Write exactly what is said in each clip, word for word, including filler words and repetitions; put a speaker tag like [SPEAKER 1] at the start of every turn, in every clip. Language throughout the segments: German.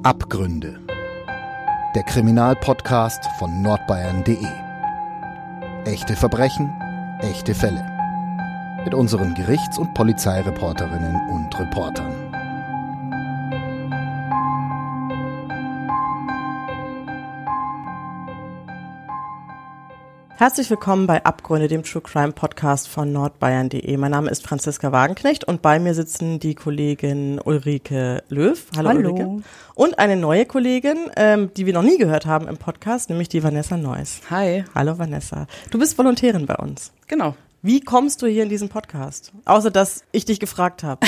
[SPEAKER 1] Abgründe. Der Kriminalpodcast von nordbayern punkt de. Echte Verbrechen, echte Fälle. Mit unseren Gerichts- und Polizeireporterinnen und Reportern.
[SPEAKER 2] Herzlich willkommen bei Abgründe, dem True Crime Podcast von nordbayern punkt de. Mein Name ist Franziska Wagenknecht und bei mir sitzen die Kollegin Ulrike Löw. Hallo, Hallo. Ulrike. Und eine neue Kollegin, ähm, die wir noch nie gehört haben im Podcast, nämlich die Vanessa Neuss.
[SPEAKER 3] Hi.
[SPEAKER 2] Hallo Vanessa. Du bist Volontärin bei uns.
[SPEAKER 3] Genau.
[SPEAKER 2] Wie kommst du hier in diesen Podcast? Außer, dass ich dich gefragt habe.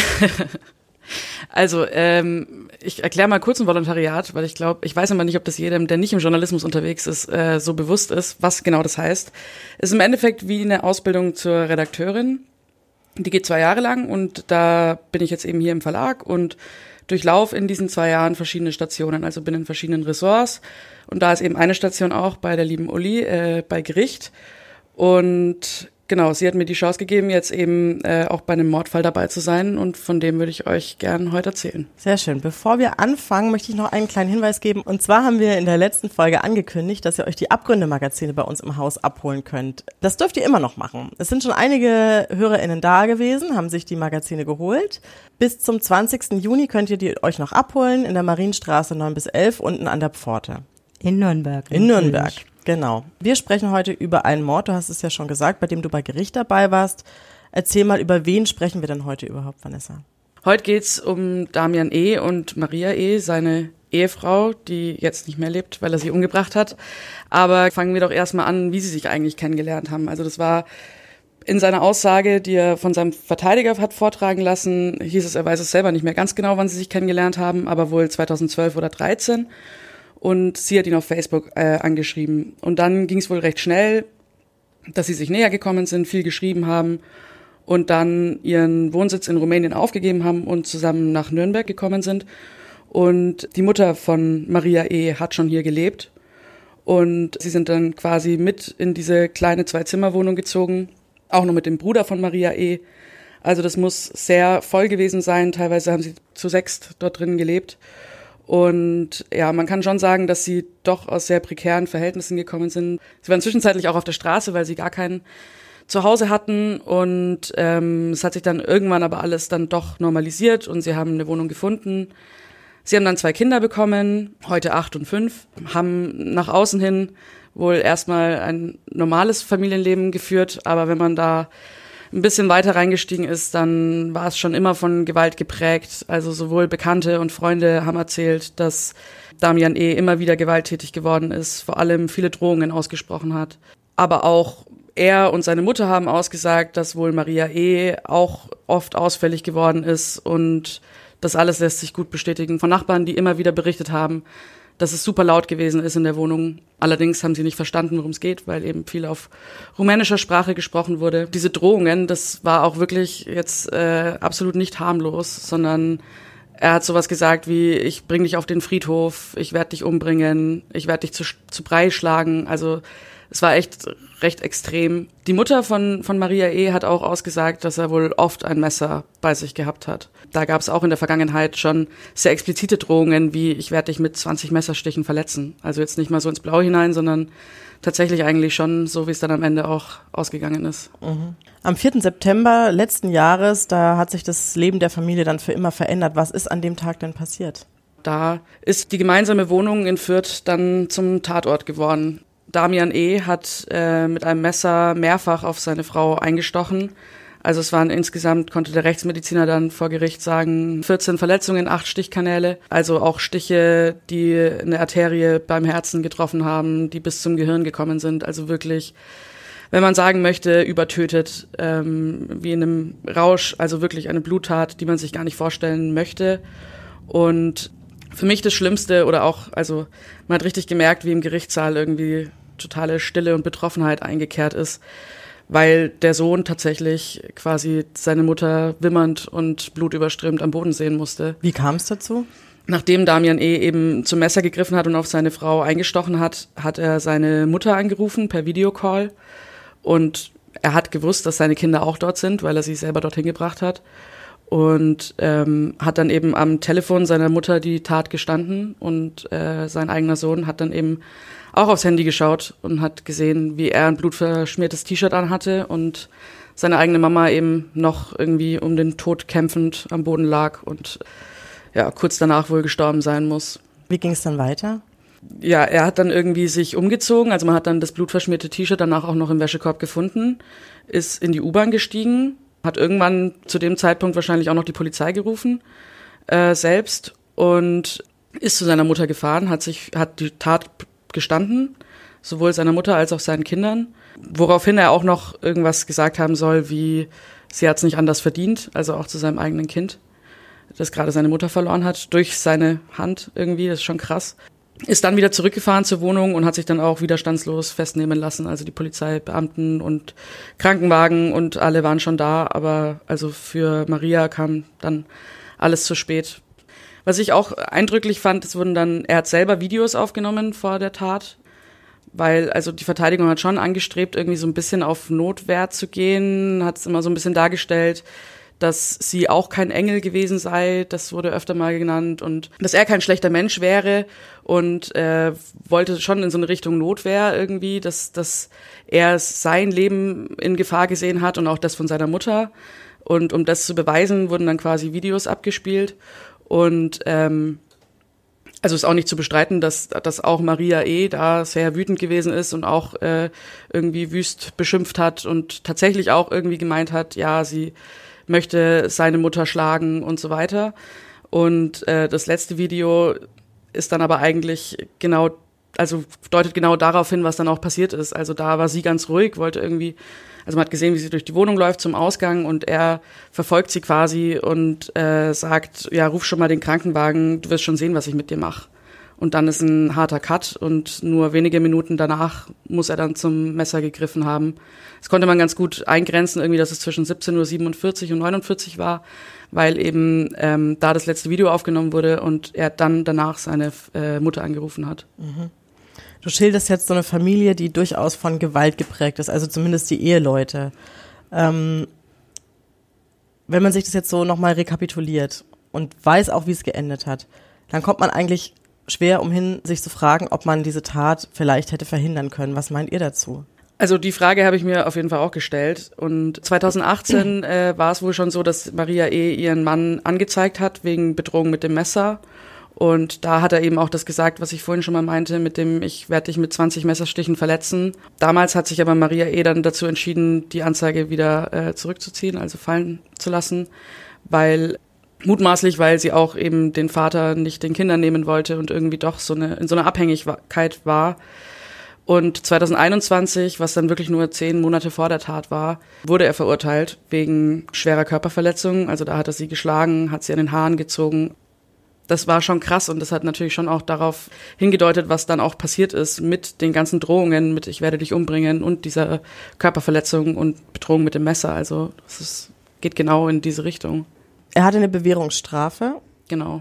[SPEAKER 3] Also, ähm, ich erkläre mal kurz ein Volontariat, weil ich glaube, ich weiß aber nicht, ob das jedem, der nicht im Journalismus unterwegs ist, äh, so bewusst ist, was genau das heißt. Es ist im Endeffekt wie eine Ausbildung zur Redakteurin. Die geht zwei Jahre lang und da bin ich jetzt eben hier im Verlag und durchlaufe in diesen zwei Jahren verschiedene Stationen, also bin in verschiedenen Ressorts. Und da ist eben eine Station auch bei der lieben Uli, äh, bei Gericht. Und genau, sie hat mir die Chance gegeben, jetzt eben äh, auch bei einem Mordfall dabei zu sein und von dem würde ich euch gern heute erzählen.
[SPEAKER 2] Sehr schön. Bevor wir anfangen, möchte ich noch einen kleinen Hinweis geben. Und zwar haben wir in der letzten Folge angekündigt, dass ihr euch die Abgründe-Magazine bei uns im Haus abholen könnt. Das dürft ihr immer noch machen. Es sind schon einige HörerInnen da gewesen, haben sich die Magazine geholt. Bis zum zwanzigsten Juni könnt ihr die euch noch abholen in der Marienstraße neun bis elf unten an der Pforte.
[SPEAKER 4] In Nürnberg.
[SPEAKER 2] In Nürnberg. Genau. Wir sprechen heute über einen Mord, du hast es ja schon gesagt, bei dem du bei Gericht dabei warst. Erzähl mal, über wen sprechen wir denn heute überhaupt, Vanessa?
[SPEAKER 3] Heute geht's um Damian E. und Maria E., seine Ehefrau, die jetzt nicht mehr lebt, weil er sie umgebracht hat. Aber fangen wir doch erstmal an, wie sie sich eigentlich kennengelernt haben. Also das war in seiner Aussage, die er von seinem Verteidiger hat vortragen lassen, hieß es, er weiß es selber nicht mehr ganz genau, wann sie sich kennengelernt haben, aber wohl zweitausendzwölf oder dreizehn. Und sie hat ihn auf Facebook äh, angeschrieben. Und dann ging es wohl recht schnell, dass sie sich näher gekommen sind, viel geschrieben haben und dann ihren Wohnsitz in Rumänien aufgegeben haben und zusammen nach Nürnberg gekommen sind. Und die Mutter von Maria E. hat schon hier gelebt. Und sie sind dann quasi mit in diese kleine Zwei-Zimmer-Wohnung gezogen, auch noch mit dem Bruder von Maria E. Also das muss sehr voll gewesen sein. Teilweise haben sie zu sechst dort drin gelebt. Und ja, man kann schon sagen, dass sie doch aus sehr prekären Verhältnissen gekommen sind. Sie waren zwischenzeitlich auch auf der Straße, weil sie gar kein Zuhause hatten. Und ähm, es hat sich dann irgendwann aber alles dann doch normalisiert und sie haben eine Wohnung gefunden. Sie haben dann zwei Kinder bekommen, heute acht und fünf, haben nach außen hin wohl erstmal ein normales Familienleben geführt. Aber wenn man da ein bisschen weiter reingestiegen ist, dann war es schon immer von Gewalt geprägt. Also sowohl Bekannte und Freunde haben erzählt, dass Damian E. immer wieder gewalttätig geworden ist, vor allem viele Drohungen ausgesprochen hat. Aber auch er und seine Mutter haben ausgesagt, dass wohl Maria E. auch oft ausfällig geworden ist und das alles lässt sich gut bestätigen von Nachbarn, die immer wieder berichtet haben, dass es super laut gewesen ist in der Wohnung. Allerdings haben sie nicht verstanden, worum es geht, weil eben viel auf rumänischer Sprache gesprochen wurde. Diese Drohungen, das war auch wirklich jetzt äh, absolut nicht harmlos, sondern er hat sowas gesagt wie, ich bring dich auf den Friedhof, ich werde dich umbringen, ich werde dich zu, zu Brei schlagen. Also es war echt recht extrem. Die Mutter von von Maria E. hat auch ausgesagt, dass er wohl oft ein Messer bei sich gehabt hat. Da gab es auch in der Vergangenheit schon sehr explizite Drohungen, wie ich werde dich mit zwanzig Messerstichen verletzen. Also jetzt nicht mal so ins Blaue hinein, sondern tatsächlich eigentlich schon so, wie es dann am Ende auch ausgegangen ist.
[SPEAKER 2] Mhm. Am vierten September letzten Jahres, da hat sich das Leben der Familie dann für immer verändert. Was ist an dem Tag denn passiert?
[SPEAKER 3] Da ist die gemeinsame Wohnung in Fürth dann zum Tatort geworden. Damian E. hat äh, mit einem Messer mehrfach auf seine Frau eingestochen. Also es waren insgesamt, konnte der Rechtsmediziner dann vor Gericht sagen, vierzehn Verletzungen, acht Stichkanäle. Also auch Stiche, die eine Arterie beim Herzen getroffen haben, die bis zum Gehirn gekommen sind. Also wirklich, wenn man sagen möchte, übertötet, ähm, wie in einem Rausch. Also wirklich eine Bluttat, die man sich gar nicht vorstellen möchte. Und für mich das Schlimmste oder auch, also man hat richtig gemerkt, wie im Gerichtssaal irgendwie totale Stille und Betroffenheit eingekehrt ist, weil der Sohn tatsächlich quasi seine Mutter wimmernd und blutüberströmt am Boden sehen musste.
[SPEAKER 2] Wie kam es dazu?
[SPEAKER 3] Nachdem Damian E. eben zum Messer gegriffen hat und auf seine Frau eingestochen hat, hat er seine Mutter angerufen per Videocall und er hat gewusst, dass seine Kinder auch dort sind, weil er sie selber dorthin gebracht hat. und ähm, hat dann eben am Telefon seiner Mutter die Tat gestanden und äh, sein eigener Sohn hat dann eben auch aufs Handy geschaut und hat gesehen, wie er ein blutverschmiertes T-Shirt anhatte und seine eigene Mama eben noch irgendwie um den Tod kämpfend am Boden lag und ja, kurz danach wohl gestorben sein muss.
[SPEAKER 2] Wie ging es dann weiter?
[SPEAKER 3] Ja, er hat dann irgendwie sich umgezogen, also man hat dann das blutverschmierte T-Shirt danach auch noch im Wäschekorb gefunden, ist in die U-Bahn gestiegen, hat irgendwann zu dem Zeitpunkt wahrscheinlich auch noch die Polizei gerufen, äh, selbst, und ist zu seiner Mutter gefahren, hat sich, hat die Tat gestanden, sowohl seiner Mutter als auch seinen Kindern, woraufhin er auch noch irgendwas gesagt haben soll, wie sie hat es nicht anders verdient, also auch zu seinem eigenen Kind, das gerade seine Mutter verloren hat, durch seine Hand irgendwie, das ist schon krass. Ist dann wieder zurückgefahren zur Wohnung und hat sich dann auch widerstandslos festnehmen lassen. Also die Polizeibeamten und Krankenwagen und alle waren schon da, aber also für Maria kam dann alles zu spät. Was ich auch eindrücklich fand, es wurden dann, er hat selber Videos aufgenommen vor der Tat, weil also die Verteidigung hat schon angestrebt, irgendwie so ein bisschen auf Notwehr zu gehen, hat es immer so ein bisschen dargestellt, dass sie auch kein Engel gewesen sei, das wurde öfter mal genannt, und dass er kein schlechter Mensch wäre und äh, wollte schon in so eine Richtung Notwehr irgendwie, dass, dass er sein Leben in Gefahr gesehen hat und auch das von seiner Mutter, und um das zu beweisen, wurden dann quasi Videos abgespielt und ähm, also ist auch nicht zu bestreiten, dass, dass auch Maria E. da sehr wütend gewesen ist und auch äh, irgendwie wüst beschimpft hat und tatsächlich auch irgendwie gemeint hat, ja, sie möchte seine Mutter schlagen und so weiter. Und äh, das letzte Video ist dann aber eigentlich genau, also deutet genau darauf hin, was dann auch passiert ist. Also da war sie ganz ruhig, wollte irgendwie, also man hat gesehen, wie sie durch die Wohnung läuft zum Ausgang und er verfolgt sie quasi und äh, sagt, ja, ruf schon mal den Krankenwagen, du wirst schon sehen, was ich mit dir mache. Und dann ist ein harter Cut und nur wenige Minuten danach muss er dann zum Messer gegriffen haben. Das konnte man ganz gut eingrenzen, irgendwie, dass es zwischen siebzehn Uhr siebenundvierzig und neunundvierzig war, weil eben ähm, da das letzte Video aufgenommen wurde und er dann danach seine äh, Mutter angerufen hat.
[SPEAKER 2] Mhm. Du schilderst jetzt so eine Familie, die durchaus von Gewalt geprägt ist, also zumindest die Eheleute. Ähm, wenn man sich das jetzt so nochmal rekapituliert und weiß auch, wie es geendet hat, dann kommt man eigentlich schwer umhin, sich zu fragen, ob man diese Tat vielleicht hätte verhindern können. Was meint ihr dazu?
[SPEAKER 3] Also die Frage habe ich mir auf jeden Fall auch gestellt. Und zweitausendachtzehn äh, war es wohl schon so, dass Maria E. ihren Mann angezeigt hat wegen Bedrohung mit dem Messer. Und da hat er eben auch das gesagt, was ich vorhin schon mal meinte, mit dem ich werde dich mit zwanzig Messerstichen verletzen. Damals hat sich aber Maria E. dann dazu entschieden, die Anzeige wieder äh, zurückzuziehen, also fallen zu lassen, weil mutmaßlich, weil sie auch eben den Vater nicht den Kindern nehmen wollte und irgendwie doch so eine in so einer Abhängigkeit war. Und zweitausendeinundzwanzig, was dann wirklich nur zehn Monate vor der Tat war, wurde er verurteilt wegen schwerer Körperverletzung. Also da hat er sie geschlagen, hat sie an den Haaren gezogen. Das war schon krass und das hat natürlich schon auch darauf hingedeutet, was dann auch passiert ist mit den ganzen Drohungen, mit ich werde dich umbringen und dieser Körperverletzung und Bedrohung mit dem Messer. Also das ist, geht genau in diese Richtung.
[SPEAKER 2] Er hatte eine Bewährungsstrafe.
[SPEAKER 3] Genau.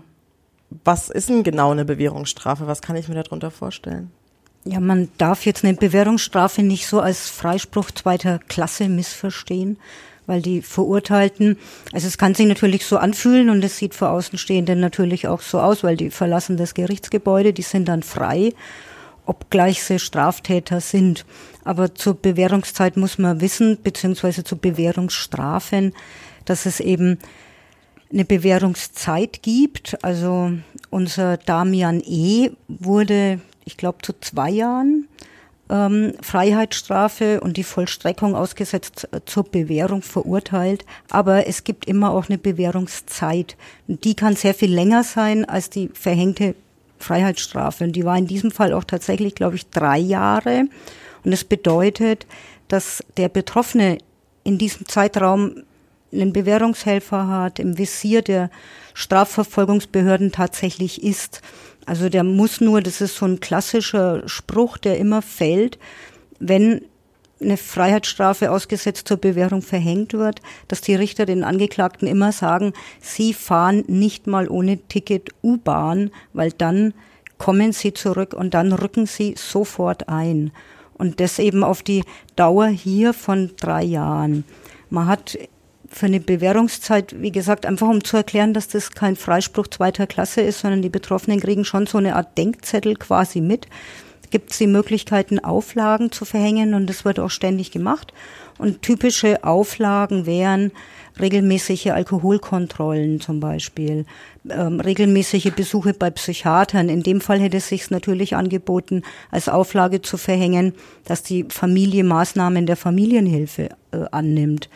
[SPEAKER 2] Was ist denn genau eine Bewährungsstrafe? Was kann ich mir darunter vorstellen?
[SPEAKER 4] Ja, man darf jetzt eine Bewährungsstrafe nicht so als Freispruch zweiter Klasse missverstehen, weil die Verurteilten, also es kann sich natürlich so anfühlen und es sieht für Außenstehende natürlich auch so aus, weil die verlassen das Gerichtsgebäude, die sind dann frei, obgleich sie Straftäter sind. Aber zur Bewährungszeit muss man wissen, beziehungsweise zu Bewährungsstrafen, dass es eben eine Bewährungszeit gibt. Also unser Damian E. wurde, ich glaube, zu zwei Jahren ähm, Freiheitsstrafe und die Vollstreckung ausgesetzt äh, zur Bewährung verurteilt. Aber es gibt immer auch eine Bewährungszeit. Und die kann sehr viel länger sein als die verhängte Freiheitsstrafe. Und die war in diesem Fall auch tatsächlich, glaube ich, drei Jahre. Und es bedeutet, dass der Betroffene in diesem Zeitraum einen Bewährungshelfer hat, im Visier der Strafverfolgungsbehörden tatsächlich ist. Also der muss nur, das ist so ein klassischer Spruch, der immer fällt, wenn eine Freiheitsstrafe ausgesetzt zur Bewährung verhängt wird, dass die Richter den Angeklagten immer sagen, sie fahren nicht mal ohne Ticket U-Bahn, weil dann kommen sie zurück und dann rücken sie sofort ein. Und das eben auf die Dauer hier von drei Jahren. Man hat für eine Bewährungszeit, wie gesagt, einfach um zu erklären, dass das kein Freispruch zweiter Klasse ist, sondern die Betroffenen kriegen schon so eine Art Denkzettel quasi mit. Gibt es die Möglichkeiten, Auflagen zu verhängen, und das wird auch ständig gemacht. Und typische Auflagen wären regelmäßige Alkoholkontrollen zum Beispiel, ähm, regelmäßige Besuche bei Psychiatern. In dem Fall hätte es sich natürlich angeboten, als Auflage zu verhängen, dass die Familie Maßnahmen der Familienhilfe äh, annimmt.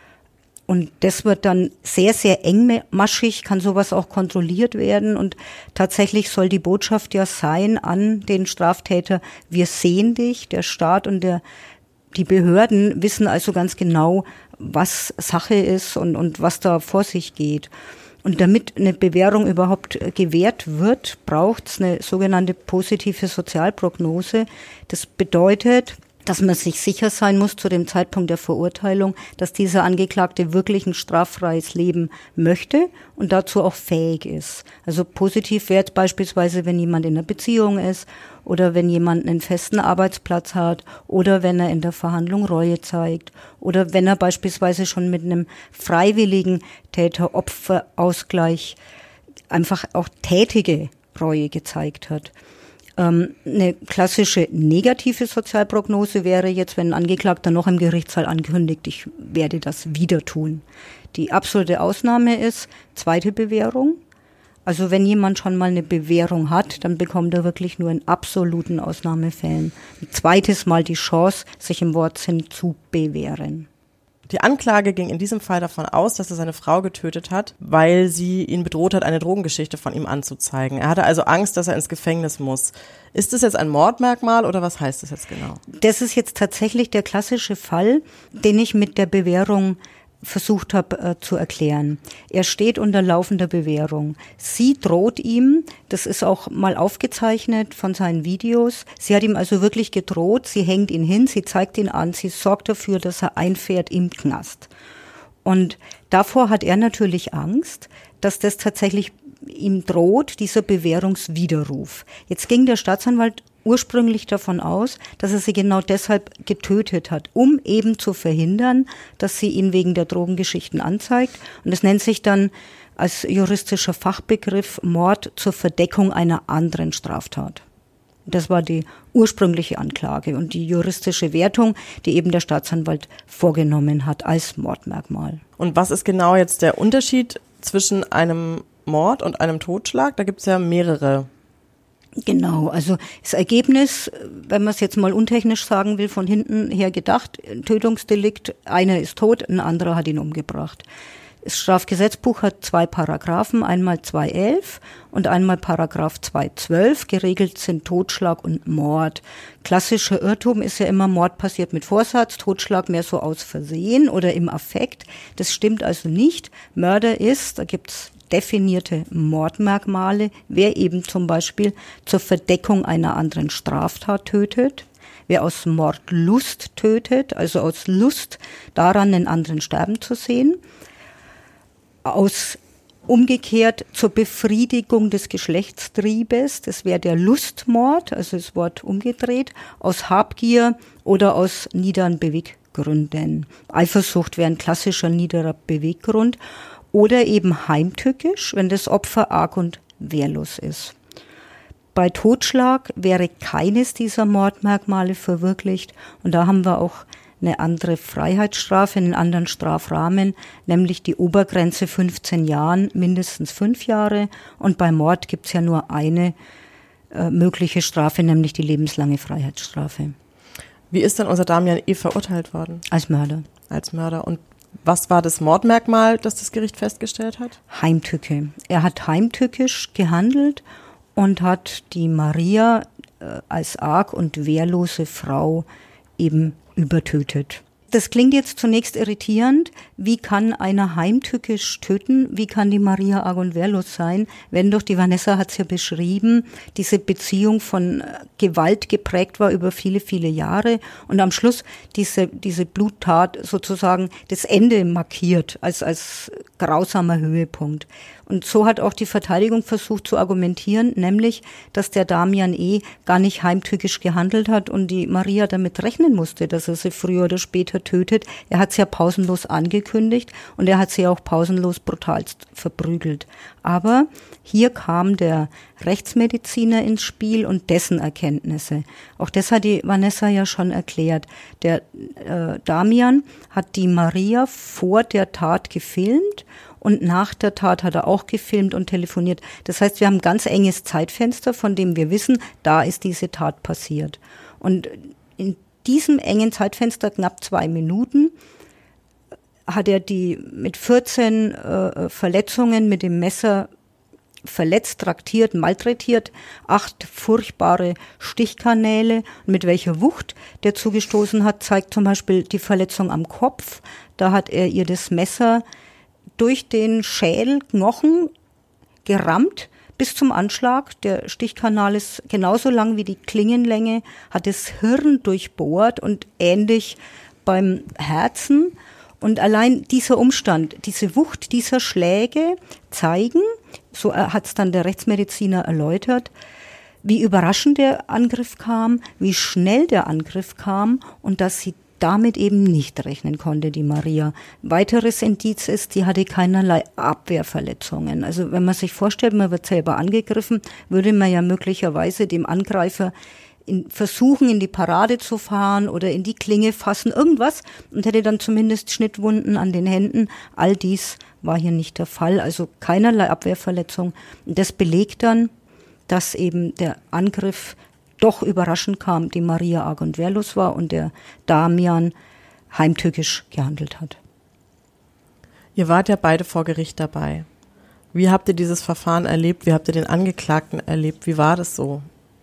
[SPEAKER 4] Und das wird dann sehr, sehr engmaschig, kann sowas auch kontrolliert werden. Und tatsächlich soll die Botschaft ja sein an den Straftäter: Wir sehen dich. Der Staat und der, die Behörden wissen also ganz genau, was Sache ist und, und was da vor sich geht. Und damit eine Bewährung überhaupt gewährt wird, braucht es eine sogenannte positive Sozialprognose. Das bedeutet, dass man sich sicher sein muss zu dem Zeitpunkt der Verurteilung, dass dieser Angeklagte wirklich ein straffreies Leben möchte und dazu auch fähig ist. Also positiv wäre jetzt beispielsweise, wenn jemand in einer Beziehung ist oder wenn jemand einen festen Arbeitsplatz hat oder wenn er in der Verhandlung Reue zeigt oder wenn er beispielsweise schon mit einem freiwilligen Täter-Opfer-Ausgleich einfach auch tätige Reue gezeigt hat. Eine klassische negative Sozialprognose wäre jetzt, wenn ein Angeklagter noch im Gerichtssaal ankündigt, ich werde das wieder tun. Die absolute Ausnahme ist zweite Bewährung. Also wenn jemand schon mal eine Bewährung hat, dann bekommt er wirklich nur in absoluten Ausnahmefällen ein zweites Mal die Chance, sich im Wortsinn zu bewähren.
[SPEAKER 2] Die Anklage ging in diesem Fall davon aus, dass er seine Frau getötet hat, weil sie ihn bedroht hat, eine Drogengeschichte von ihm anzuzeigen. Er hatte also Angst, dass er ins Gefängnis muss. Ist das jetzt ein Mordmerkmal oder was heißt das jetzt genau?
[SPEAKER 4] Das ist jetzt tatsächlich der klassische Fall, den ich mit der Bewährung versucht habe äh, zu erklären. Er steht unter laufender Bewährung. Sie droht ihm, das ist auch mal aufgezeichnet von seinen Videos, sie hat ihm also wirklich gedroht, sie hängt ihn hin, sie zeigt ihn an, sie sorgt dafür, dass er einfährt im Knast. Und davor hat er natürlich Angst, dass das tatsächlich ihm droht, dieser Bewährungswiderruf. Jetzt ging der Staatsanwalt ursprünglich davon aus, dass er sie genau deshalb getötet hat, um eben zu verhindern, dass sie ihn wegen der Drogengeschichten anzeigt. Und das nennt sich dann als juristischer Fachbegriff Mord zur Verdeckung einer anderen Straftat. Das war die ursprüngliche Anklage und die juristische Wertung, die eben der Staatsanwalt vorgenommen hat als Mordmerkmal.
[SPEAKER 2] Und was ist genau jetzt der Unterschied zwischen einem Mord und einem Totschlag? Da gibt es ja mehrere.
[SPEAKER 4] Genau, also das Ergebnis, wenn man es jetzt mal untechnisch sagen will, von hinten her gedacht, Tötungsdelikt, einer ist tot, ein anderer hat ihn umgebracht. Das Strafgesetzbuch hat zwei Paragraphen, einmal zweihundertelf und einmal Paragraph zweihundertzwölf. Geregelt sind Totschlag und Mord. Klassischer Irrtum ist ja immer, Mord passiert mit Vorsatz, Totschlag mehr so aus Versehen oder im Affekt. Das stimmt also nicht. Mörder ist, da gibt's definierte Mordmerkmale, wer eben zum Beispiel zur Verdeckung einer anderen Straftat tötet, wer aus Mordlust tötet, also aus Lust daran, den anderen sterben zu sehen, aus umgekehrt zur Befriedigung des Geschlechtstriebes, das wäre der Lustmord, also das Wort umgedreht, aus Habgier oder aus niederen Beweggründen. Eifersucht wäre ein klassischer niederer Beweggrund. Oder eben heimtückisch, wenn das Opfer arg und wehrlos ist. Bei Totschlag wäre keines dieser Mordmerkmale verwirklicht und da haben wir auch eine andere Freiheitsstrafe, einen anderen Strafrahmen, nämlich die Obergrenze fünfzehn Jahren, mindestens fünf Jahre. Und bei Mord gibt es ja nur eine äh, mögliche Strafe, nämlich die lebenslange Freiheitsstrafe.
[SPEAKER 2] Wie ist denn unser Damian E. verurteilt worden?
[SPEAKER 4] Als Mörder.
[SPEAKER 2] Als Mörder. Und was war das Mordmerkmal, das das Gericht festgestellt hat?
[SPEAKER 4] Heimtücke. Er hat heimtückisch gehandelt und hat die Maria äh, als arg und wehrlose Frau eben übertötet. Das klingt jetzt zunächst irritierend. Wie kann einer heimtückisch töten? Wie kann die Maria arg und wehrlos sein? Wenn doch, die Vanessa hat es ja beschrieben, diese Beziehung von Gewalt geprägt war über viele, viele Jahre und am Schluss diese, diese Bluttat sozusagen das Ende markiert als, als grausamer Höhepunkt. Und so hat auch die Verteidigung versucht zu argumentieren, nämlich, dass der Damian E. gar nicht heimtückisch gehandelt hat und die Maria damit rechnen musste, dass er sie früher oder später tötet. Er hat sie ja pausenlos angekündigt und er hat sie auch pausenlos brutalst verprügelt. Aber hier kam der Rechtsmediziner ins Spiel und dessen Erkenntnisse. Auch das hat die Vanessa ja schon erklärt. Der äh, Damian hat die Maria vor der Tat gefilmt und nach der Tat hat er auch gefilmt und telefoniert. Das heißt, wir haben ein ganz enges Zeitfenster, von dem wir wissen, da ist diese Tat passiert. Und in diesem engen Zeitfenster, knapp zwei Minuten, hat er die mit vierzehn äh, Verletzungen mit dem Messer verletzt, traktiert, malträtiert, acht furchtbare Stichkanäle. Und mit welcher Wucht der zugestoßen hat, zeigt zum Beispiel die Verletzung am Kopf. Da hat er ihr das Messer durch den Schädelknochen gerammt bis zum Anschlag. Der Stichkanal ist genauso lang wie die Klingenlänge, hat das Hirn durchbohrt und ähnlich beim Herzen. Und allein dieser Umstand, diese Wucht dieser Schläge zeigen, so hat es dann der Rechtsmediziner erläutert, wie überraschend der Angriff kam, wie schnell der Angriff kam und dass sie damit eben nicht rechnen konnte, die Maria. Weiteres Indiz ist, sie hatte keinerlei Abwehrverletzungen. Also wenn man sich vorstellt, man wird selber angegriffen, würde man ja möglicherweise dem Angreifer in versuchen, in die Parade zu fahren oder in die Klinge fassen, irgendwas, und hätte dann zumindest Schnittwunden an den Händen. All dies war hier nicht der Fall, also keinerlei Abwehrverletzung. Und das belegt dann, dass eben der Angriff doch überraschend kam, die Maria arg und wehrlos war und der Damian heimtückisch gehandelt hat.
[SPEAKER 2] Ihr wart ja beide vor Gericht dabei. Wie habt ihr dieses Verfahren erlebt? Wie habt ihr den Angeklagten erlebt? Wie war das so?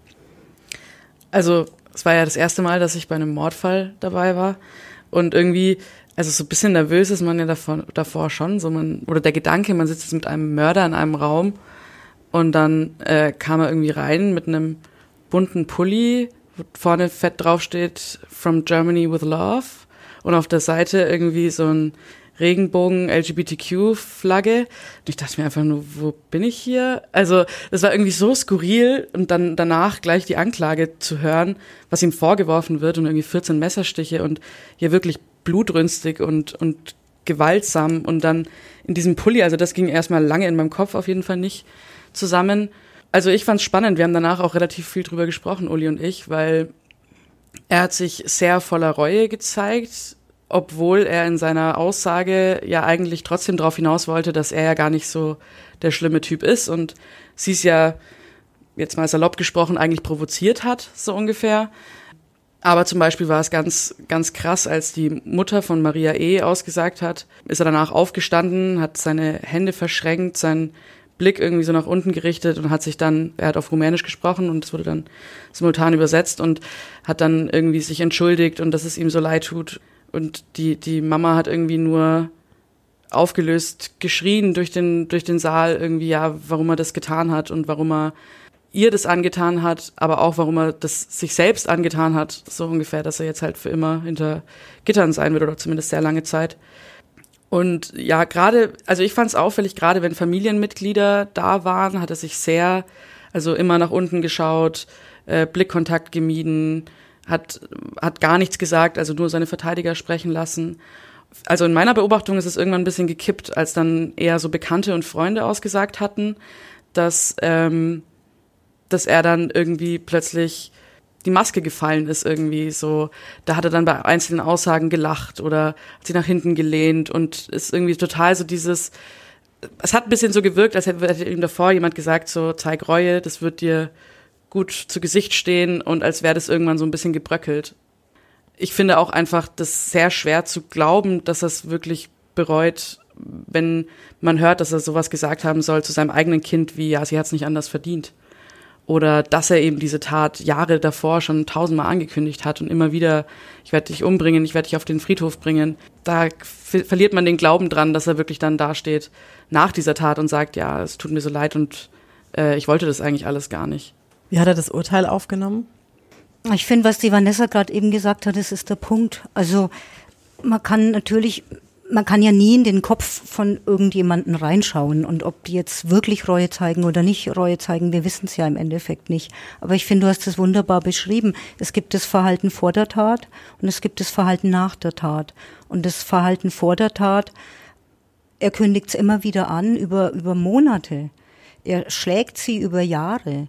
[SPEAKER 3] Also es war ja das erste Mal, dass ich bei einem Mordfall dabei war und irgendwie, also so ein bisschen nervös ist man ja davor, davor schon, so man, oder der Gedanke, man sitzt jetzt mit einem Mörder in einem Raum und dann äh, kam er irgendwie rein mit einem bunten Pulli, wo vorne fett draufsteht From Germany with Love und auf der Seite irgendwie so ein Regenbogen L G B T Q-Flagge. Und ich dachte mir einfach nur, wo bin ich hier? Also das war irgendwie so skurril und dann danach gleich die Anklage zu hören, was ihm vorgeworfen wird und irgendwie vierzehn Messerstiche und hier wirklich blutrünstig und und gewaltsam und dann in diesem Pulli, also das ging erstmal lange in meinem Kopf auf jeden Fall nicht zusammen. Also ich fand's spannend, wir haben danach auch relativ viel drüber gesprochen, Uli und ich, weil er hat sich sehr voller Reue gezeigt, obwohl er in seiner Aussage ja eigentlich trotzdem darauf hinaus wollte, dass er ja gar nicht so der schlimme Typ ist und sie es ja, jetzt mal salopp gesprochen, eigentlich provoziert hat, so ungefähr. Aber zum Beispiel war es ganz, ganz krass, als die Mutter von Maria E. ausgesagt hat, ist er danach aufgestanden, hat seine Hände verschränkt, seinen Blick irgendwie so nach unten gerichtet und hat sich dann, er hat auf Rumänisch gesprochen und es wurde dann simultan übersetzt und hat dann irgendwie sich entschuldigt und dass es ihm so leid tut. Und die, die Mama hat irgendwie nur aufgelöst geschrien durch den, durch den Saal irgendwie, ja, warum er das getan hat und warum er ihr das angetan hat, aber auch warum er das sich selbst angetan hat, so ungefähr, dass er jetzt halt für immer hinter Gittern sein wird oder zumindest sehr lange Zeit. Und ja, gerade, also ich fand es auffällig, gerade wenn Familienmitglieder da waren, hat er sich sehr, also immer nach unten geschaut, äh, Blickkontakt gemieden, hat hat gar nichts gesagt, also nur seine Verteidiger sprechen lassen. Also in meiner Beobachtung ist es irgendwann ein bisschen gekippt, als dann eher so Bekannte und Freunde ausgesagt hatten, dass ähm, dass er dann irgendwie plötzlich die Maske gefallen ist irgendwie so. Da hat er dann bei einzelnen Aussagen gelacht oder hat sich nach hinten gelehnt und ist irgendwie total so dieses, es hat ein bisschen so gewirkt, als hätte ihm davor jemand gesagt, so zeig Reue, das wird dir gut zu Gesicht stehen und als wäre das irgendwann so ein bisschen gebröckelt. Ich finde auch einfach das sehr schwer zu glauben, dass er es wirklich bereut, wenn man hört, dass er sowas gesagt haben soll zu seinem eigenen Kind wie, ja, sie hat es nicht anders verdient. Oder dass er eben diese Tat Jahre davor schon tausendmal angekündigt hat und immer wieder, ich werde dich umbringen, ich werde dich auf den Friedhof bringen. Da f- verliert man den Glauben dran, dass er wirklich dann dasteht nach dieser Tat und sagt, ja, es tut mir so leid und äh, ich wollte das eigentlich alles gar nicht.
[SPEAKER 2] Wie hat er das Urteil aufgenommen?
[SPEAKER 4] Ich finde, was die Vanessa gerade eben gesagt hat, das ist der Punkt. Also man kann natürlich man kann ja nie in den Kopf von irgendjemanden reinschauen und ob die jetzt wirklich Reue zeigen oder nicht Reue zeigen, wir wissen es ja im Endeffekt nicht. Aber ich finde, du hast es wunderbar beschrieben. Es gibt das Verhalten vor der Tat und es gibt das Verhalten nach der Tat. Und das Verhalten vor der Tat, er kündigt es immer wieder an über, über Monate. Er schlägt sie über Jahre.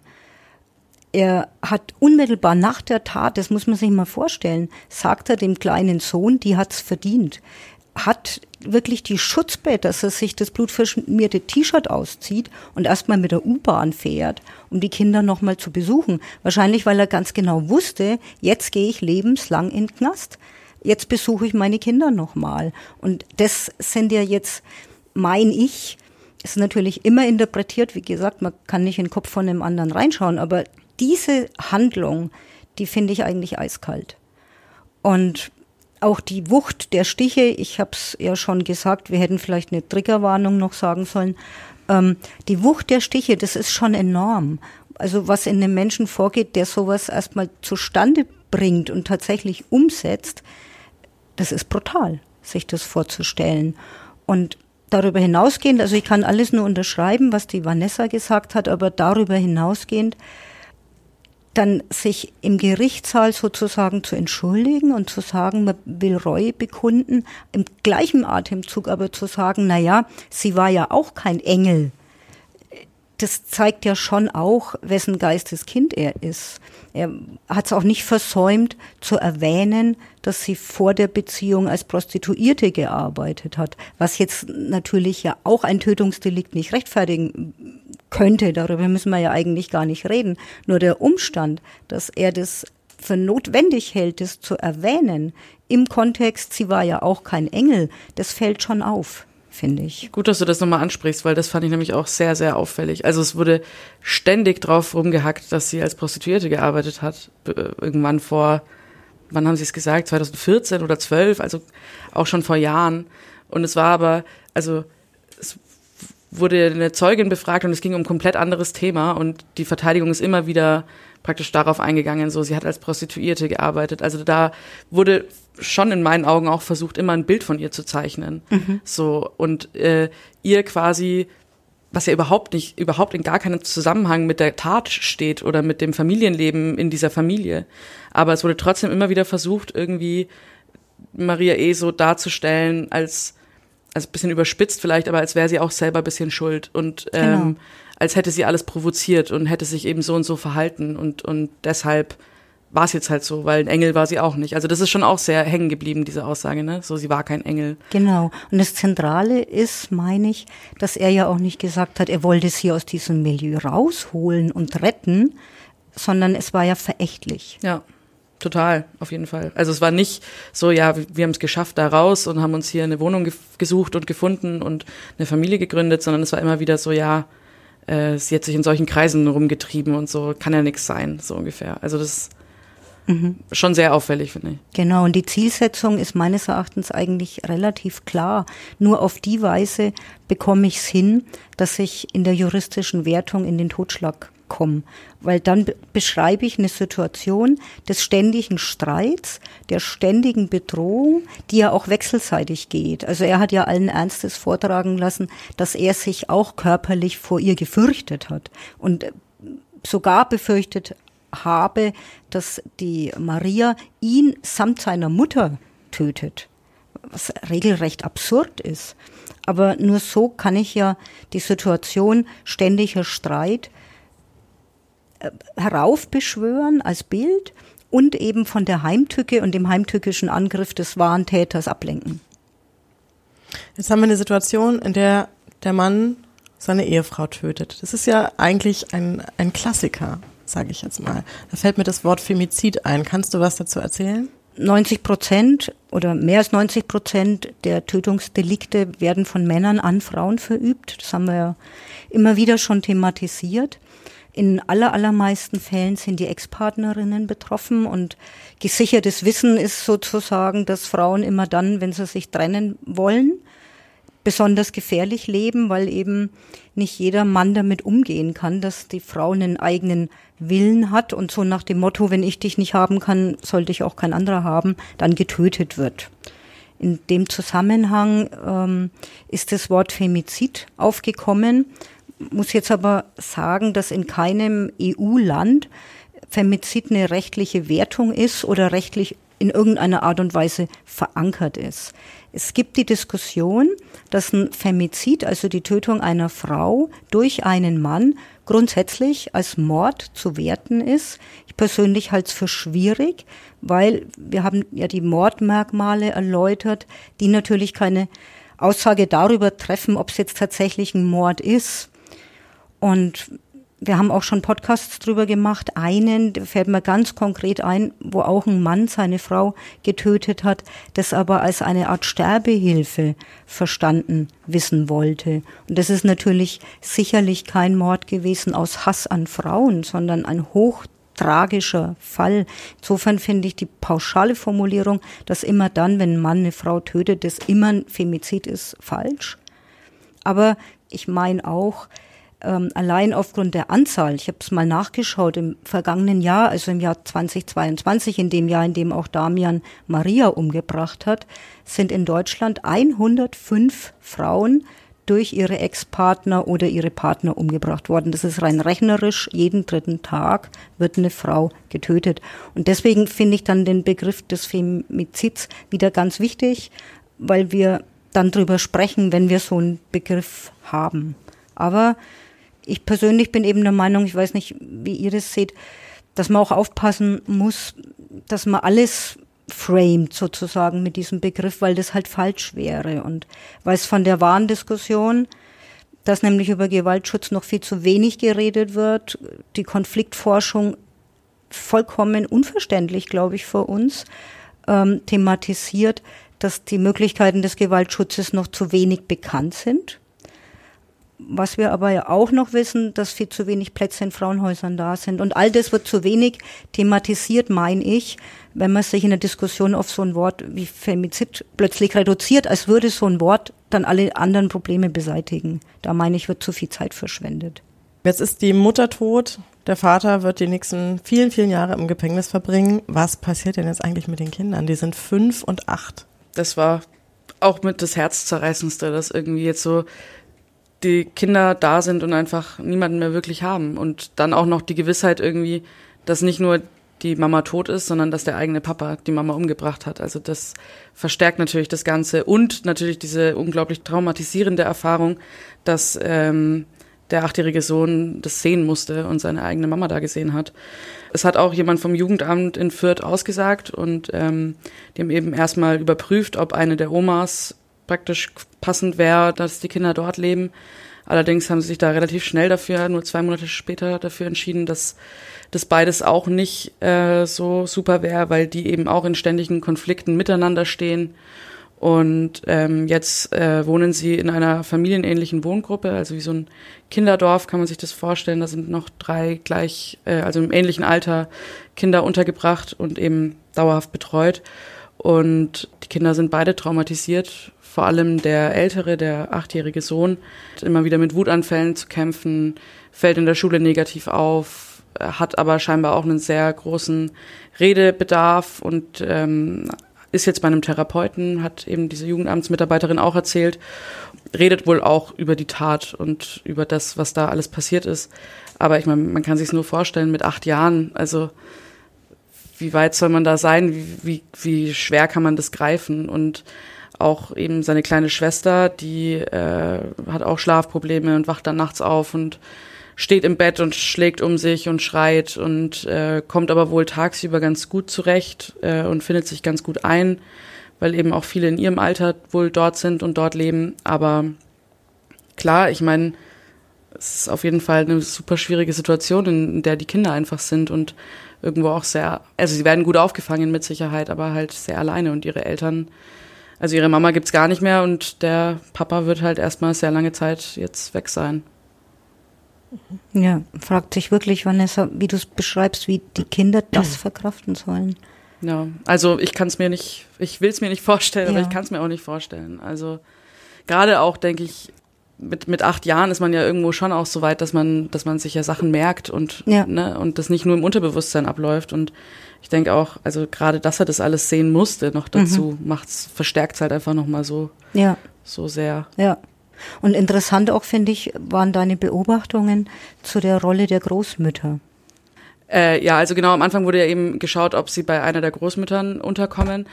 [SPEAKER 4] Er hat unmittelbar nach der Tat, das muss man sich mal vorstellen, sagt er dem kleinen Sohn, die hat's verdient. Hat wirklich die Schutzbett, dass er sich das blutverschmierte T-Shirt auszieht und erstmal mit der U-Bahn fährt, um die Kinder nochmal zu besuchen. Wahrscheinlich, weil er ganz genau wusste, jetzt gehe ich lebenslang in den Knast. Jetzt besuche ich meine Kinder nochmal. Und das sind ja jetzt, mein ich, ist natürlich immer interpretiert. Wie gesagt, man kann nicht in den Kopf von einem anderen reinschauen, aber diese Handlung, die finde ich eigentlich eiskalt. Und auch die Wucht der Stiche, ich habe es ja schon gesagt, wir hätten vielleicht eine Triggerwarnung noch sagen sollen. Ähm, die Wucht der Stiche, das ist schon enorm. Also was in einem Menschen vorgeht, der sowas erstmal zustande bringt und tatsächlich umsetzt, das ist brutal, sich das vorzustellen. Und darüber hinausgehend, also ich kann alles nur unterschreiben, was die Vanessa gesagt hat, aber darüber hinausgehend, dann sich im Gerichtssaal sozusagen zu entschuldigen und zu sagen, man will Reue bekunden, im gleichen Atemzug aber zu sagen, na ja, sie war ja auch kein Engel. Das zeigt ja schon auch, wessen Geisteskind er ist. Er hat es auch nicht versäumt zu erwähnen, dass sie vor der Beziehung als Prostituierte gearbeitet hat, was jetzt natürlich ja auch ein Tötungsdelikt nicht rechtfertigen könnte. Darüber müssen wir ja eigentlich gar nicht reden. Nur der Umstand, dass er das für notwendig hält, das zu erwähnen, im Kontext, sie war ja auch kein Engel, das fällt schon auf, finde ich.
[SPEAKER 3] Gut, dass du das nochmal ansprichst, weil das fand ich nämlich auch sehr, sehr auffällig. Also es wurde ständig drauf rumgehackt, dass sie als Prostituierte gearbeitet hat. Irgendwann vor, wann haben sie es gesagt, zwanzig vierzehn oder zwölf, also auch schon vor Jahren. Und es war aber, also es wurde eine Zeugin befragt und es ging um ein komplett anderes Thema und die Verteidigung ist immer wieder praktisch darauf eingegangen, so sie hat als Prostituierte gearbeitet. Also da wurde schon in meinen Augen auch versucht, immer ein Bild von ihr zu zeichnen. Mhm. So und äh, ihr quasi, was ja überhaupt nicht, überhaupt in gar keinem Zusammenhang mit der Tat steht oder mit dem Familienleben in dieser Familie. Aber es wurde trotzdem immer wieder versucht, irgendwie Maria E. so darzustellen als also ein bisschen überspitzt vielleicht, aber als wäre sie auch selber ein bisschen schuld und ähm, genau. als hätte sie alles provoziert und hätte sich eben so und so verhalten und und deshalb war es jetzt halt so, weil ein Engel war sie auch nicht. Also das ist schon auch sehr hängen geblieben, diese Aussage, ne? So, sie war kein Engel.
[SPEAKER 4] Genau. Und das Zentrale ist, meine ich, dass er ja auch nicht gesagt hat, er wollte sie aus diesem Milieu rausholen und retten, sondern es war ja verächtlich.
[SPEAKER 3] Ja. Total, auf jeden Fall. Also es war nicht so, ja, wir haben es geschafft da raus und haben uns hier eine Wohnung ge- gesucht und gefunden und eine Familie gegründet, sondern es war immer wieder so, ja, äh, sie hat sich in solchen Kreisen rumgetrieben und so, kann ja nichts sein, so ungefähr. Also das ist mhm. schon sehr auffällig, finde ich.
[SPEAKER 4] Genau, und die Zielsetzung ist meines Erachtens eigentlich relativ klar. Nur auf die Weise bekomme ich es hin, dass ich in der juristischen Wertung in den Totschlag komme. Weil dann be- beschreibe ich eine Situation des ständigen Streits, der ständigen Bedrohung, die ja auch wechselseitig geht. Also er hat ja allen Ernstes vortragen lassen, dass er sich auch körperlich vor ihr gefürchtet hat und sogar befürchtet habe, dass die Maria ihn samt seiner Mutter tötet, was regelrecht absurd ist. Aber nur so kann ich ja die Situation ständiger Streit heraufbeschwören als Bild und eben von der Heimtücke und dem heimtückischen Angriff des wahren Täters ablenken.
[SPEAKER 2] Jetzt haben wir eine Situation, in der der Mann seine Ehefrau tötet. Das ist ja eigentlich ein, ein Klassiker, sage ich jetzt mal. Da fällt mir das Wort Femizid ein. Kannst du was dazu erzählen?
[SPEAKER 4] neunzig Prozent oder mehr als neunzig Prozent der Tötungsdelikte werden von Männern an Frauen verübt. Das haben wir ja immer wieder schon thematisiert. In aller, allermeisten Fällen sind die Ex-Partnerinnen betroffen und gesichertes Wissen ist sozusagen, dass Frauen immer dann, wenn sie sich trennen wollen, besonders gefährlich leben, weil eben nicht jeder Mann damit umgehen kann, dass die Frau einen eigenen Willen hat und so nach dem Motto, wenn ich dich nicht haben kann, sollte ich auch kein anderer haben, dann getötet wird. In dem Zusammenhang ähm, ist das Wort Femizid aufgekommen. Muss jetzt aber sagen, dass in keinem E U-Land Femizid eine rechtliche Wertung ist oder rechtlich in irgendeiner Art und Weise verankert ist. Es gibt die Diskussion, dass ein Femizid, also die Tötung einer Frau durch einen Mann, grundsätzlich als Mord zu werten ist. Ich persönlich halte es für schwierig, weil wir haben ja die Mordmerkmale erläutert, die natürlich keine Aussage darüber treffen, ob es jetzt tatsächlich ein Mord ist. Und wir haben auch schon Podcasts drüber gemacht. Einen, der fällt mir ganz konkret ein, wo auch ein Mann seine Frau getötet hat, das aber als eine Art Sterbehilfe verstanden wissen wollte. Und das ist natürlich sicherlich kein Mord gewesen aus Hass an Frauen, sondern ein hochtragischer Fall. Insofern finde ich die pauschale Formulierung, dass immer dann, wenn ein Mann eine Frau tötet, das immer ein Femizid ist, falsch. Aber ich meine auch, Ähm, allein aufgrund der Anzahl, ich habe es mal nachgeschaut, im vergangenen Jahr, also im Jahr zweitausendzweiundzwanzig, in dem Jahr, in dem auch Damian Maria umgebracht hat, sind in Deutschland hundertfünf Frauen durch ihre Ex-Partner oder ihre Partner umgebracht worden. Das ist rein rechnerisch, jeden dritten Tag wird eine Frau getötet. Und deswegen finde ich dann den Begriff des Femizids wieder ganz wichtig, weil wir dann drüber sprechen, wenn wir so einen Begriff haben. Aber ich persönlich bin eben der Meinung, ich weiß nicht, wie ihr das seht, dass man auch aufpassen muss, dass man alles framed sozusagen mit diesem Begriff, weil das halt falsch wäre. Und weil es von der wahren Diskussion, dass nämlich über Gewaltschutz noch viel zu wenig geredet wird, die Konfliktforschung vollkommen unverständlich, glaube ich, für uns ähm, thematisiert, dass die Möglichkeiten des Gewaltschutzes noch zu wenig bekannt sind. Was wir aber ja auch noch wissen, dass viel zu wenig Plätze in Frauenhäusern da sind. Und all das wird zu wenig thematisiert, meine ich, wenn man sich in der Diskussion auf so ein Wort wie Femizid plötzlich reduziert, als würde so ein Wort dann alle anderen Probleme beseitigen. Da meine ich, wird zu viel Zeit verschwendet.
[SPEAKER 2] Jetzt ist die Mutter tot, der Vater wird die nächsten vielen, vielen Jahre im Gefängnis verbringen. Was passiert denn jetzt eigentlich mit den Kindern? Die sind fünf und acht.
[SPEAKER 3] Das war auch mit das Herzzerreißendste, dass irgendwie jetzt so die Kinder da sind und einfach niemanden mehr wirklich haben. Und dann auch noch die Gewissheit irgendwie, dass nicht nur die Mama tot ist, sondern dass der eigene Papa die Mama umgebracht hat. Also das verstärkt natürlich das Ganze und natürlich diese unglaublich traumatisierende Erfahrung, dass ähm, der achtjährige Sohn das sehen musste und seine eigene Mama da gesehen hat. Es hat auch jemand vom Jugendamt in Fürth ausgesagt und ähm, die haben eben erstmal überprüft, ob eine der Omas praktisch passend wäre, dass die Kinder dort leben. Allerdings haben sie sich da relativ schnell dafür, nur zwei Monate später dafür entschieden, dass das beides auch nicht äh, so super wäre, weil die eben auch in ständigen Konflikten miteinander stehen. Und ähm, jetzt äh, wohnen sie in einer familienähnlichen Wohngruppe, also wie so ein Kinderdorf kann man sich das vorstellen. Da sind noch drei gleich, äh, also im ähnlichen Alter Kinder untergebracht und eben dauerhaft betreut. Und die Kinder sind beide traumatisiert. Vor allem der ältere, der achtjährige Sohn, hat immer wieder mit Wutanfällen zu kämpfen, fällt in der Schule negativ auf, hat aber scheinbar auch einen sehr großen Redebedarf und ähm, ist jetzt bei einem Therapeuten, hat eben diese Jugendamtsmitarbeiterin auch erzählt, redet wohl auch über die Tat und über das, was da alles passiert ist. Aber ich meine, man kann sich es nur vorstellen mit acht Jahren, also wie weit soll man da sein, wie, wie, wie schwer kann man das greifen und auch eben seine kleine Schwester, die äh, hat auch Schlafprobleme und wacht dann nachts auf und steht im Bett und schlägt um sich und schreit und äh, kommt aber wohl tagsüber ganz gut zurecht äh, und findet sich ganz gut ein, weil eben auch viele in ihrem Alter wohl dort sind und dort leben. Aber klar, ich meine, es ist auf jeden Fall eine super schwierige Situation, in der die Kinder einfach sind und irgendwo auch sehr, also sie werden gut aufgefangen mit Sicherheit, aber halt sehr alleine und ihre Eltern, also ihre Mama gibt's gar nicht mehr und der Papa wird halt erstmal sehr lange Zeit jetzt weg sein.
[SPEAKER 4] Ja, fragt sich wirklich, Vanessa, wie du es beschreibst, wie die Kinder das verkraften sollen.
[SPEAKER 3] Ja, also ich kann es mir nicht, ich will es mir nicht vorstellen,
[SPEAKER 4] ja.
[SPEAKER 3] aber ich kann es mir auch nicht vorstellen. Also gerade auch, denke ich, mit mit acht Jahren ist man ja irgendwo schon auch so weit, dass man dass man sich ja Sachen merkt und
[SPEAKER 4] ja.
[SPEAKER 3] ne, und das nicht nur im Unterbewusstsein abläuft. Und ich denke auch, also gerade, dass er das alles sehen musste, noch dazu mhm. macht's verstärkt's halt einfach noch mal so
[SPEAKER 4] ja.
[SPEAKER 3] so sehr.
[SPEAKER 4] Ja. Und interessant auch, finde ich, waren deine Beobachtungen zu der Rolle der Großmütter.
[SPEAKER 3] Äh, ja, also genau, am Anfang wurde ja eben geschaut, ob sie bei einer der Großmüttern unterkommen.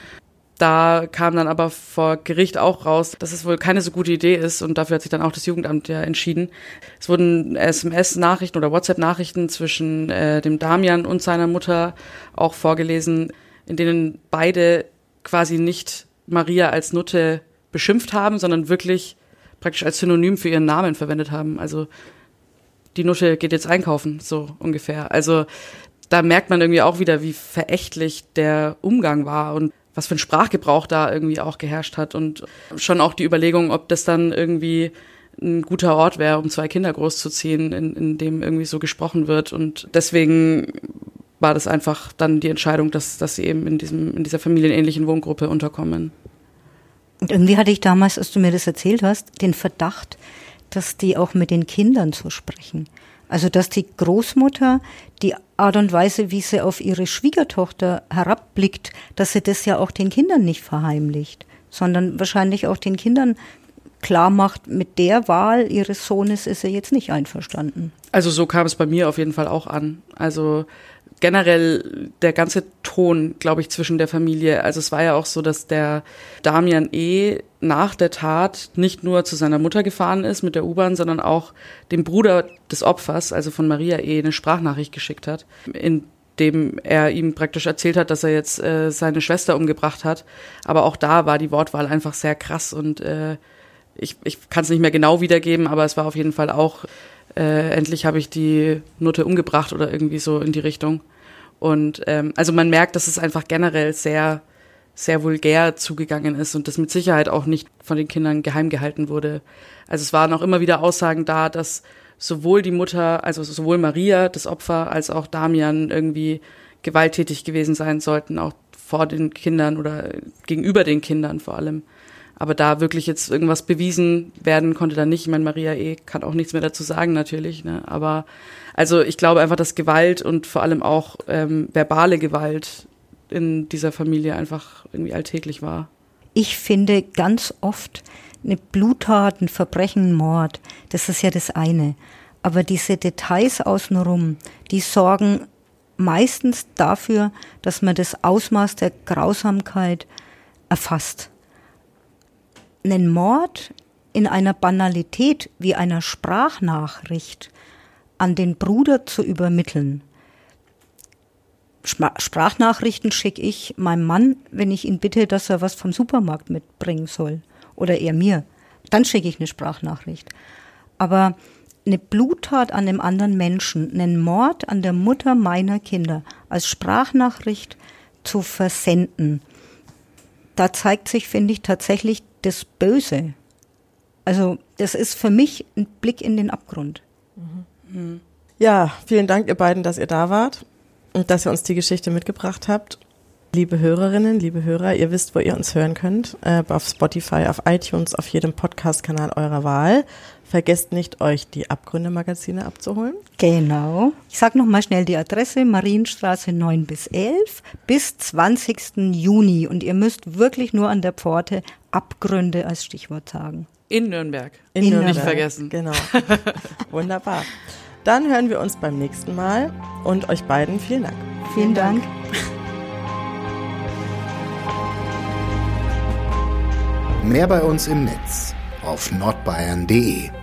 [SPEAKER 3] Da kam dann aber vor Gericht auch raus, dass es wohl keine so gute Idee ist, und dafür hat sich dann auch das Jugendamt ja entschieden. Es wurden S M S-Nachrichten oder WhatsApp-Nachrichten zwischen äh, dem Damian und seiner Mutter auch vorgelesen, in denen beide quasi nicht Maria als Nutte beschimpft haben, sondern wirklich praktisch als Synonym für ihren Namen verwendet haben. Also die Nutte geht jetzt einkaufen, so ungefähr. Also da merkt man irgendwie auch wieder, wie verächtlich der Umgang war und was für ein Sprachgebrauch da irgendwie auch geherrscht hat, und schon auch die Überlegung, ob das dann irgendwie ein guter Ort wäre, um zwei Kinder großzuziehen, in, in dem irgendwie so gesprochen wird. Und deswegen war das einfach dann die Entscheidung, dass, dass sie eben in diesem, in dieser familienähnlichen Wohngruppe unterkommen.
[SPEAKER 4] Und irgendwie hatte ich damals, als du mir das erzählt hast, den Verdacht, dass die auch mit den Kindern so sprechen. Also dass die Großmutter die Art und Weise, wie sie auf ihre Schwiegertochter herabblickt, dass sie das ja auch den Kindern nicht verheimlicht, sondern wahrscheinlich auch den Kindern klar macht, mit der Wahl ihres Sohnes ist er jetzt nicht einverstanden.
[SPEAKER 3] Also so kam es bei mir auf jeden Fall auch an. Also generell der ganze Ton, glaube ich, zwischen der Familie. Also es war ja auch so, dass der Damian E. nach der Tat nicht nur zu seiner Mutter gefahren ist mit der U-Bahn, sondern auch dem Bruder des Opfers, also von Maria E., eine Sprachnachricht geschickt hat, in dem er ihm praktisch erzählt hat, dass er jetzt äh, seine Schwester umgebracht hat. Aber auch da war die Wortwahl einfach sehr krass, und äh, ich, ich kann es nicht mehr genau wiedergeben, aber es war auf jeden Fall auch, äh, endlich habe ich die Nutte umgebracht oder irgendwie so in die Richtung. Und ähm, also man merkt, dass es einfach generell sehr, sehr vulgär zugegangen ist und das mit Sicherheit auch nicht von den Kindern geheim gehalten wurde. Also es waren auch immer wieder Aussagen da, dass sowohl die Mutter, also sowohl Maria, das Opfer, als auch Damian irgendwie gewalttätig gewesen sein sollten, auch vor den Kindern oder gegenüber den Kindern vor allem. Aber da wirklich jetzt irgendwas bewiesen werden konnte da nicht. Ich meine, Maria E. kann auch nichts mehr dazu sagen natürlich, ne? Aber also ich glaube einfach, dass Gewalt und vor allem auch ähm, verbale Gewalt in dieser Familie einfach irgendwie alltäglich war.
[SPEAKER 4] Ich finde ganz oft eine Bluttat, ein Verbrechen, ein Mord, das ist ja das eine. Aber diese Details außenrum, die sorgen meistens dafür, dass man das Ausmaß der Grausamkeit erfasst. Einen Mord in einer Banalität wie einer Sprachnachricht an den Bruder zu übermitteln. Sprachnachrichten schicke ich meinem Mann, wenn ich ihn bitte, dass er was vom Supermarkt mitbringen soll. Oder er mir. Dann schicke ich eine Sprachnachricht. Aber eine Bluttat an einem anderen Menschen, einen Mord an der Mutter meiner Kinder als Sprachnachricht zu versenden, da zeigt sich, finde ich, tatsächlich das Böse. Also das ist für mich ein Blick in den Abgrund.
[SPEAKER 2] Mhm. Ja, vielen Dank ihr beiden, dass ihr da wart und dass ihr uns die Geschichte mitgebracht habt. Liebe Hörerinnen, liebe Hörer, ihr wisst, wo ihr uns hören könnt. Äh, auf Spotify, auf iTunes, auf jedem Podcast-Kanal eurer Wahl. Vergesst nicht, euch die Abgründe-Magazine abzuholen.
[SPEAKER 4] Genau. Ich sage nochmal schnell die Adresse: Marienstraße neun bis elf bis zwanzigsten Juni. Und ihr müsst wirklich nur an der Pforte Abgründe als Stichwort sagen.
[SPEAKER 3] In Nürnberg.
[SPEAKER 2] In, In Nürnberg.
[SPEAKER 3] Nicht vergessen.
[SPEAKER 2] Genau. Wunderbar. Dann hören wir uns beim nächsten Mal und euch beiden vielen Dank.
[SPEAKER 4] Vielen Dank.
[SPEAKER 1] Mehr bei uns im Netz auf nordbayern punkt de.